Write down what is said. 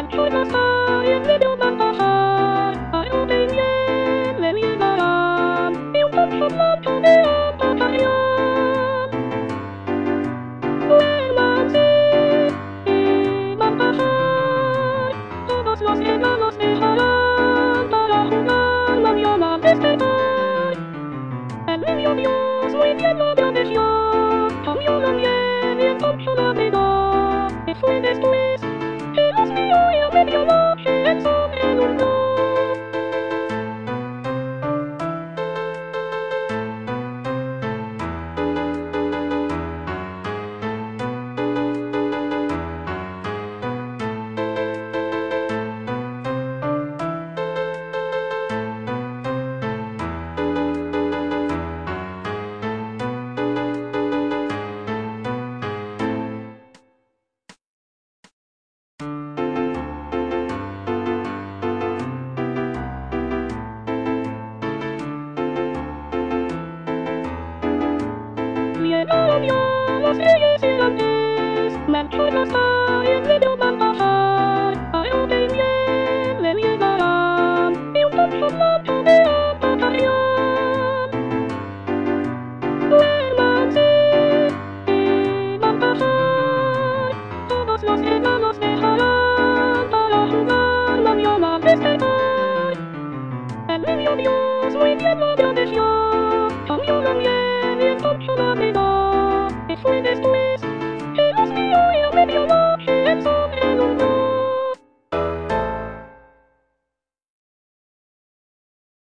mucho pasar y el medio van pasar. Pero también me olvidarán y un poco mucho me apartarían. Vuelvan sí y van a pasar. Todos los que no nos dejarán para jugar mañana despertar. El niño Dios muy bien lo obedeció. Cambió también y encontró la verdad. Y fue después que los vio y a medio